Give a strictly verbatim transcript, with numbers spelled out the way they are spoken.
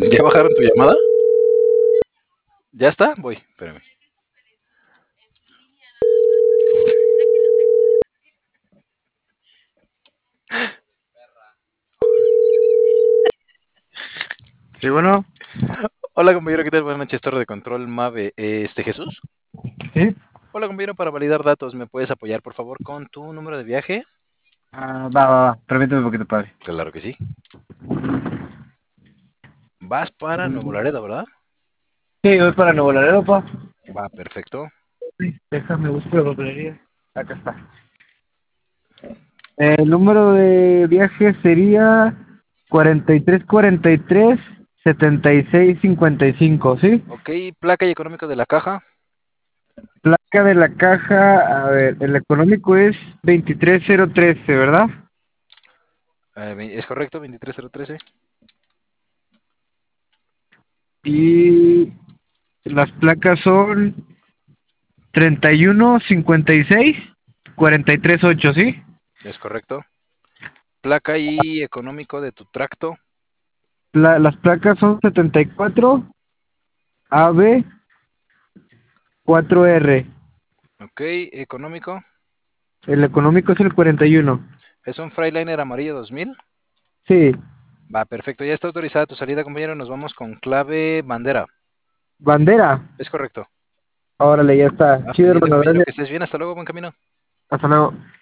¿Ya bajaron tu llamada? ¿Ya está? Voy, espérame. Sí, bueno, Hola, compañero, ¿qué tal? Buenas noches, Torre de Control Mave. Este, Jesús. sí. Hola, compañero, para validar datos, ¿me puedes apoyar, por favor, con tu número de viaje? Ah, va, va, va. Permíteme un poquito, padre. Claro que sí. Vas para Nuevo Mm, Laredo, ¿verdad? Sí, voy para Nuevo Laredo, pa. Va, perfecto. Sí, déjame buscar la papelería. Acá está. El número de viaje sería cuarenta y tres cuarenta y tres setenta y seis cincuenta y cinco, ¿sí? Ok, placa y económico de la caja. Placa de la caja, a ver, el económico es veintitrés cero trece, ¿verdad? Eh, ve- ¿es correcto? veintitrés cero trece. Y las placas son treinta y uno cincuenta y seis cuarenta y tres ocho, ¿sí? ¿Es correcto? Placa y económico de tu tracto. La- las placas son setenta y cuatro A B cuatro R. Ok, económico. El económico es el cuarenta y uno. ¿Es un Freightliner amarillo dos mil? Sí, Va, perfecto. Ya está autorizada tu salida, compañero. Nos vamos con clave bandera. bandera. ¿Es correcto? Órale, ya está. Vas Chido, pendiente, hermano, compañero. gracias. Que estés bien. Hasta luego. Buen camino. Hasta luego.